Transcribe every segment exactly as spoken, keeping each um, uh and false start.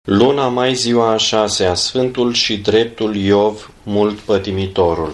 Luna mai, ziua a șasea, Sfântul și dreptul Iov, mult pătimitorul.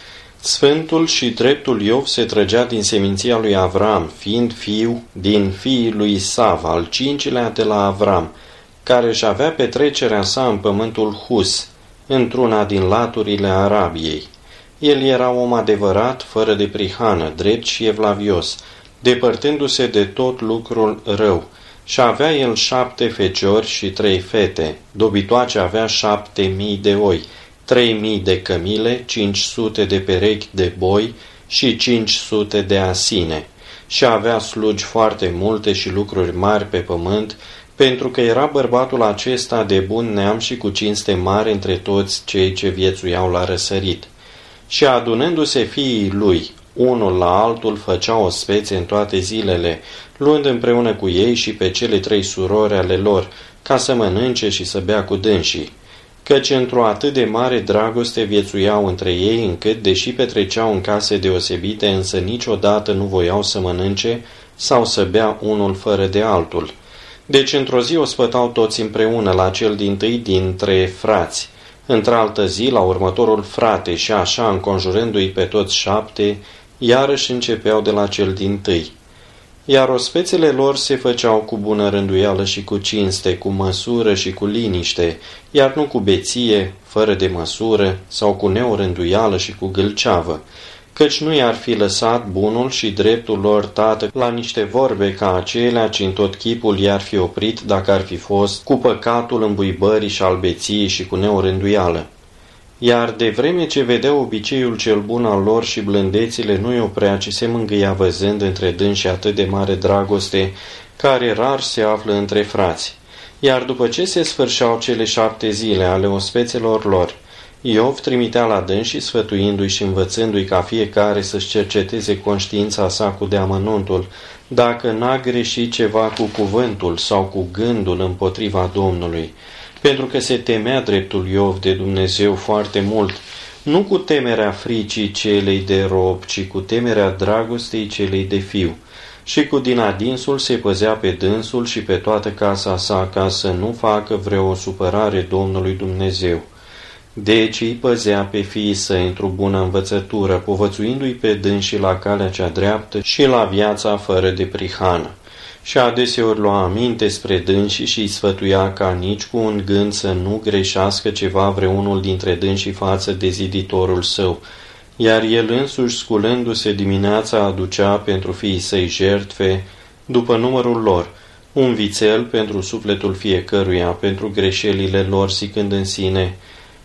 Sfântul și dreptul Iov se trăgea din seminția lui Avram, fiind fiu din fiii lui Isav, al cincilea de la Avram, care își avea petrecerea sa în pământul Hus, într-una din laturile Arabiei. El era om adevărat, fără de prihană, drept și evlavios, depărtându-se de tot lucrul rău. Și avea el șapte feciori și trei fete, dobitoace avea șapte mii de oi, trei mii de cămile, cinci sute de perechi de boi și cinci sute de asine. Și avea slugi foarte multe și lucruri mari pe pământ, pentru că era bărbatul acesta de bun neam și cu cinste mari între toți cei ce viețuiau la răsărit. Și adunându-se fiii lui, unul la altul făcea o spețe în toate zilele, luând împreună cu ei și pe cele trei surori ale lor, ca să mănânce și să bea cu dânsii. Căci într-o atât de mare dragoste viețuiau între ei, încât, deși petreceau în case deosebite, însă niciodată nu voiau să mănânce sau să bea unul fără de altul. Deci într-o zi o spătau toți împreună la cel dintâi dintre frați, într-altă zi la următorul frate și așa, înconjurându-i pe toți șapte, iarăși începeau de la cel dintâi. Iar ospețele lor se făceau cu bună rânduială și cu cinste, cu măsură și cu liniște, iar nu cu beție, fără de măsură, sau cu neorânduială și cu gâlceavă, căci nu i-ar fi lăsat bunul și dreptul lor tată la niște vorbe ca acelea, ci în tot chipul i-ar fi oprit dacă ar fi fost cu păcatul îmbuibării și al beției și cu neorânduială. Iar de vreme ce vedea obiceiul cel bun al lor și blândețile, nu-i oprea, ci se mângâia văzând între dânsi atât de mare dragoste, care rar se află între frați. Iar după ce se sfârșeau cele șapte zile ale ospețelor lor, Iov trimitea la dânsi, sfătuindu-i și învățându-i ca fiecare să-și cerceteze conștiința sa cu deamănuntul, dacă n-a greșit ceva cu cuvântul sau cu gândul împotriva Domnului, pentru că se temea dreptul Iov de Dumnezeu foarte mult, nu cu temerea fricii celei de rob, ci cu temerea dragostei celei de fiu. Și cu din adinsul se păzea pe dânsul și pe toată casa sa, ca să nu facă vreo supărare Domnului Dumnezeu. Deci îi păzea pe fiii săi într-o bună învățătură, povățuindu-i pe dânsii la calea cea dreaptă și la viața fără de prihană. Și adeseori lua aminte spre dânsii și îi sfătuia ca nici cu un gând să nu greșească ceva vreunul dintre dânsii față de ziditorul său, iar el însuși, sculându-se dimineața, aducea pentru fiii săi jertfe, după numărul lor, un vițel pentru sufletul fiecăruia, pentru greșelile lor, zicând în sine,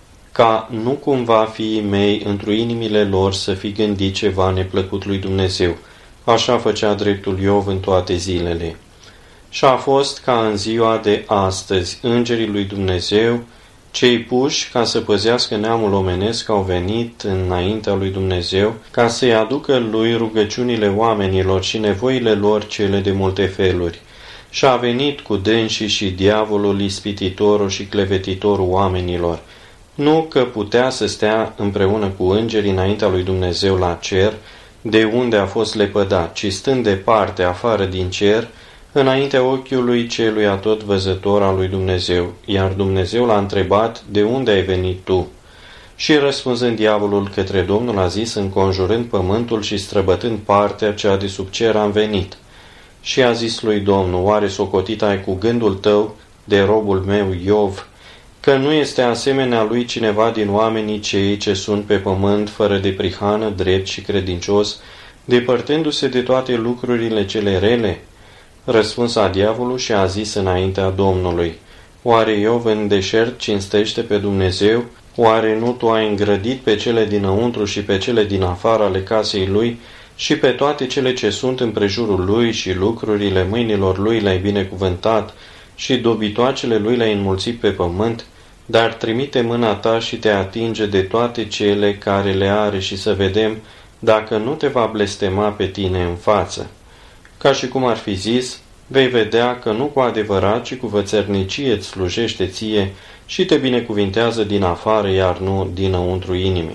ca nu cumva fiii mei într-o inimile lor să fi gândit ceva neplăcut lui Dumnezeu. Așa făcea dreptul Iov în toate zilele. Și a fost ca în ziua de astăzi, îngerii lui Dumnezeu, cei puși ca să păzească neamul omenesc, au venit înaintea lui Dumnezeu, ca să-i aducă lui rugăciunile oamenilor și nevoile lor cele de multe feluri. Și a venit cu dânsii și diavolul, ispititorul și clevetitorul oamenilor, nu că putea să stea împreună cu îngerii înaintea lui Dumnezeu la cer, de unde a fost lepădat, ci stând departe, afară din cer, înaintea ochiului celui atotvăzător al lui Dumnezeu, iar Dumnezeu l-a întrebat, de unde ai venit tu? Și răspunzând diavolul către Domnul a zis, înconjurând pământul și străbătând partea cea de sub cer am venit. Și a zis lui Domnul, oare socotit ai cu gândul tău de robul meu Iov, că nu este asemenea lui cineva din oamenii cei ce sunt pe pământ fără de prihană, drept și credincios, depărtându-se de toate lucrurile cele rele? Răspuns a diavolul și a zis înaintea Domnului, oare Iov în deșert cinstește pe Dumnezeu? Oare nu tu ai îngrădit pe cele dinăuntru și pe cele din afară ale casei lui și pe toate cele ce sunt împrejurul lui și lucrurile mâinilor lui le-ai binecuvântat și dobitoacele lui le-ai înmulțit pe pământ? Dar trimite mâna ta și te atinge de toate cele care le are și să vedem dacă nu te va blestema pe tine în față. Ca și cum ar fi zis, vei vedea că nu cu adevărat, ci cu vățărnicie îți slujește ție și te binecuvintează din afară, iar nu dinăuntru inimii.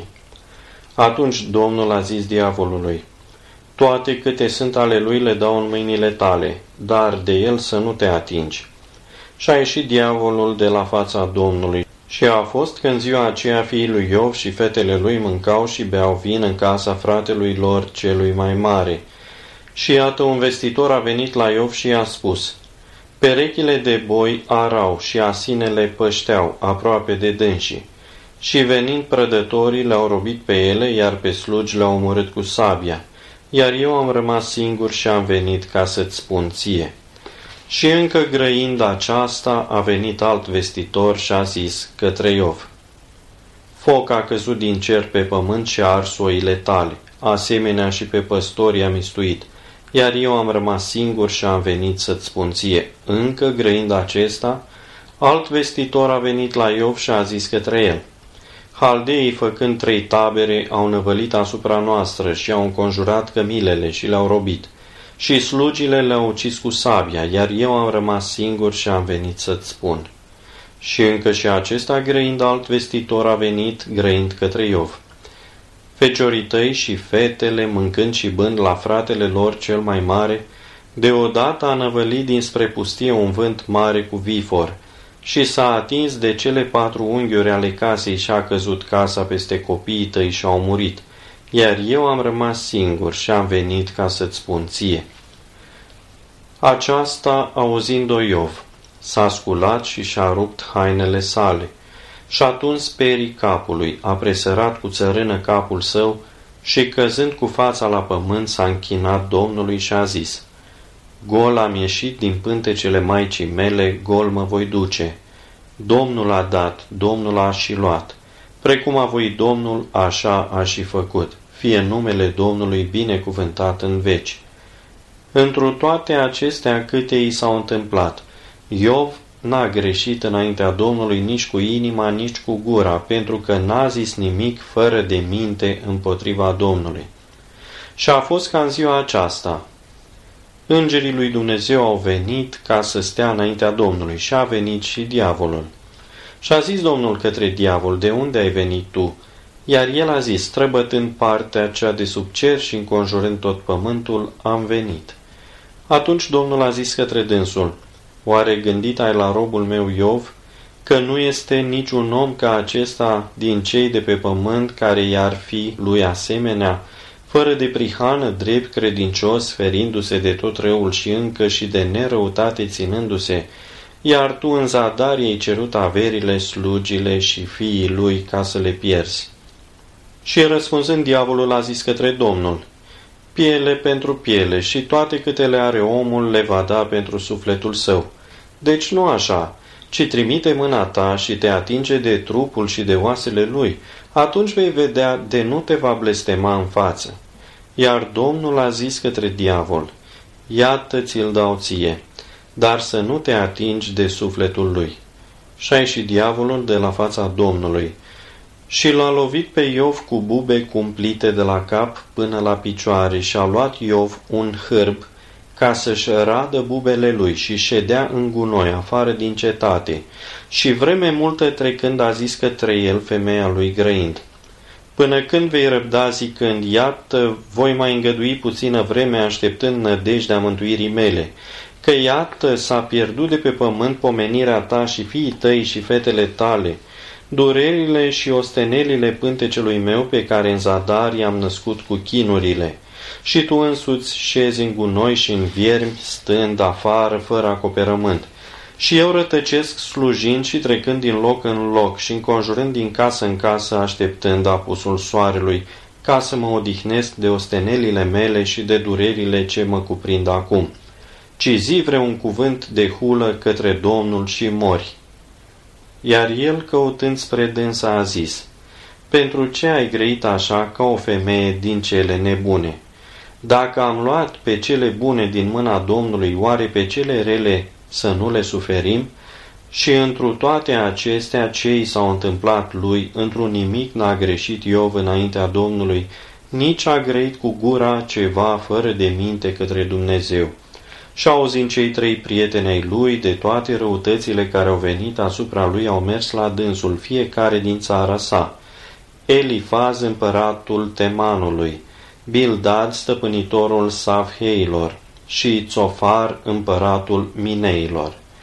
Atunci Domnul a zis diavolului, toate câte sunt ale lui le dau în mâinile tale, dar de el să nu te atingi. Și a ieșit diavolul de la fața Domnului. Și a fost că în ziua aceea fiii lui Iov și fetele lui mâncau și beau vin în casa fratelui lor celui mai mare. Și iată, un vestitor a venit la Iov și i-a spus: perechile de boi arau și asinele pășteau aproape de dânsii. Și venind prădătorii le-au robit pe ele, iar pe slugi le-au omorât cu sabia. Iar eu am rămas singur și am venit ca să-ți spun ție. Și încă grăind aceasta, a venit alt vestitor și a zis către Iov: foc a căzut din cer pe pământ și a ars oile tale, asemenea și pe păstori a mistuit, iar eu am rămas singur și am venit să-ți spun ție. Încă grăind acesta, alt vestitor a venit la Iov și a zis către el: haldeii, făcând trei tabere, au năvălit asupra noastră și au înconjurat cămilele și le-au robit. Și slugile le-au ucis cu sabia, iar eu am rămas singur și am venit să-ți spun. Și încă și acesta, grăind alt vestitor, a venit, grăind către Iov. Feciorii tăi și fetele, mâncând și bând la fratele lor cel mai mare, deodată a năvălit dinspre pustie un vânt mare cu vifor, și s-a atins de cele patru unghiuri ale casei și a căzut casa peste copiii tăi și au murit. Iar eu am rămas singur și am venit ca să-ți spun ție. Aceasta, auzind-o Iov, s-a sculat și și-a rupt hainele sale. Și atunci sperii capului, a presărat cu țărână capul său și, căzând cu fața la pământ, s-a închinat Domnului și a zis: gol am ieșit din pântecele maicii mele, gol mă voi duce. Domnul a dat, Domnul a și luat. Precum a voit Domnul, așa a și făcut. Fie numele Domnului binecuvântat în veci. Întru toate acestea câte i s-au întâmplat, Iov n-a greșit înaintea Domnului nici cu inima, nici cu gura, pentru că n-a zis nimic fără de minte împotriva Domnului. Și a fost ca în ziua aceasta. Îngerii lui Dumnezeu au venit ca să stea înaintea Domnului și a venit și diavolul. Și a zis Domnul către diavol: de unde ai venit tu? Iar el a zis: străbătând partea cea de sub cer și înconjurând tot pământul, am venit. Atunci Domnul a zis către dânsul: oare gândit ai la robul meu Iov, că nu este niciun om ca acesta din cei de pe pământ care i-ar fi lui asemenea, fără de prihană, drept, credincios, ferindu-se de tot răul și încă și de nerăutate ținându-se, iar tu în zadar i-ai cerut averile, slugile și fiii lui ca să le pierzi. Și răspunzând, diavolul a zis către Domnul: piele pentru piele și toate câte le are omul le va da pentru sufletul său. Deci nu așa, ci trimite mâna ta și te atinge de trupul și de oasele lui, atunci vei vedea de nu te va blestema în față. Iar Domnul a zis către diavol: iată ți-l dau ție, dar să nu te atingi de sufletul lui. Și a ieșit diavolul de la fața Domnului și l-a lovit pe Iov cu bube cumplite de la cap până la picioare și a luat Iov un hârb ca să-și radă bubele lui și ședea în gunoi afară din cetate. Și vreme multă trecând a zis către el femeia lui grăind: până când vei răbda zicând: iată, voi mai îngădui puțină vreme așteptând nădejdea mântuirii mele, că iată s-a pierdut de pe pământ pomenirea ta și fiii tăi și fetele tale, durerile și ostenelile pântecelui meu pe care în zadar i-am născut cu chinurile. Și tu însuți șezi în gunoi și în viermi, stând afară, fără acoperământ. Și eu rătăcesc slujind și trecând din loc în loc și înconjurând din casă în casă, așteptând apusul soarelui, ca să mă odihnesc de ostenelile mele și de durerile ce mă cuprind acum. Ci zi vreun cuvânt de hulă către Domnul și mori. Iar el, căutând spre dânsa, a zis: pentru ce ai grăit așa ca o femeie din cele nebune? Dacă am luat pe cele bune din mâna Domnului, oare pe cele rele să nu le suferim? Și întru toate acestea ce i s-au întâmplat lui, într-un nimic n-a greșit Iov înaintea Domnului, nici a grăit cu gura ceva fără de minte către Dumnezeu. Și auzind cei trei prieteni ai lui de toate răutățile care au venit asupra lui, au mers la dânsul, fiecare din țara sa: Elifaz, împăratul Temanului, Bildad, stăpânitorul Safheilor, și Tsofar, împăratul Mineilor.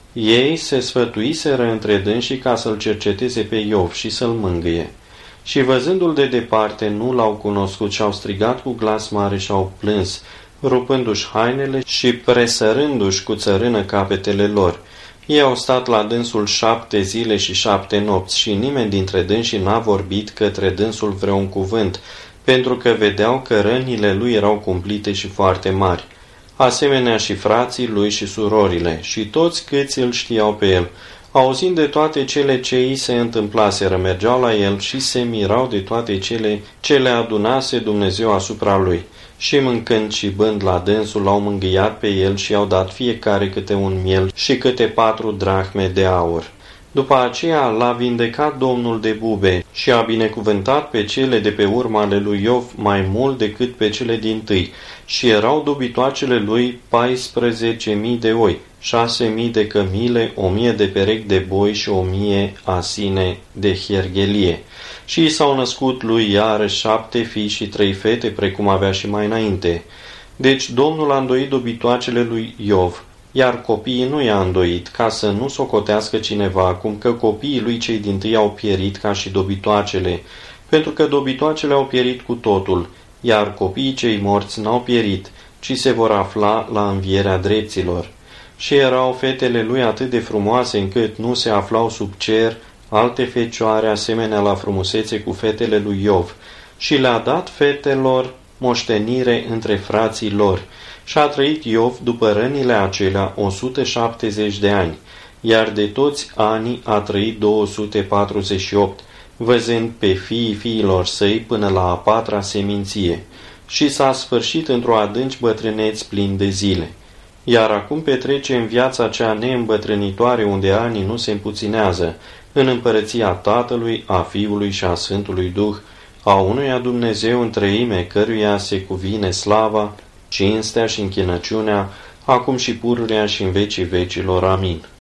Ei se sfătuiseră între dânsii ca să-l cerceteze pe Iov și să-l mângâie. Și văzându-l de departe, nu l-au cunoscut și au strigat cu glas mare și au plâns, rupându-și hainele și presărându-și cu țărână capetele lor. Ei au stat la dânsul șapte zile și șapte nopți și nimeni dintre dânsii n-a vorbit către dânsul vreun cuvânt, pentru că vedeau că rănile lui erau cumplite și foarte mari. Asemenea și frații lui și surorile, și toți câți îl știau pe el, auzind de toate cele ce îi se întâmplaseră, mergeau la el și se mirau de toate cele ce le adunase Dumnezeu asupra lui. Și mâncând și bând la dânsul, l-au mângâiat pe el și i-au dat fiecare câte un miel și câte patru drahme de aur. După aceea l-a vindecat Domnul de bube și a binecuvântat pe cele de pe urma ale lui Iov mai mult decât pe cele dintâi, și erau dobitoacele lui paisprezece mii de oi, șase mii de cămile, o mie de perechi de boi și o mie asine de hierghelie. Și i s-au născut lui iarăși șapte fii și trei fete, precum avea și mai înainte. Deci Domnul a îndoit dobitoacele lui Iov, iar copiii nu i-a îndoit, ca să nu socotească cineva acum că copiii lui cei dintâi au pierit ca și dobitoacele, pentru că dobitoacele au pierit cu totul, iar copiii cei morți n-au pierit, ci se vor afla la învierea drepților. Și erau fetele lui atât de frumoase încât nu se aflau sub cer alte fecioare asemenea la frumusețe cu fetele lui Iov, și le-a dat fetelor moștenire între frații lor. Și a trăit Iov după rănile acelea o sută șaptezeci de ani, iar de toți anii a trăit două sute patruzeci și opt, văzând pe fiii fiilor săi până la a patra seminție, și s-a sfârșit într-o adânci bătrâneți plin de zile. Iar acum petrece în viața cea neîmbătrânitoare unde anii nu se împuținează, în împărăția Tatălui, a Fiului și a Sfântului Duh, a unuia Dumnezeu în treime, căruia se cuvine slava, cinstea și închinăciunea, acum și pururea și în vecii vecilor. Amin.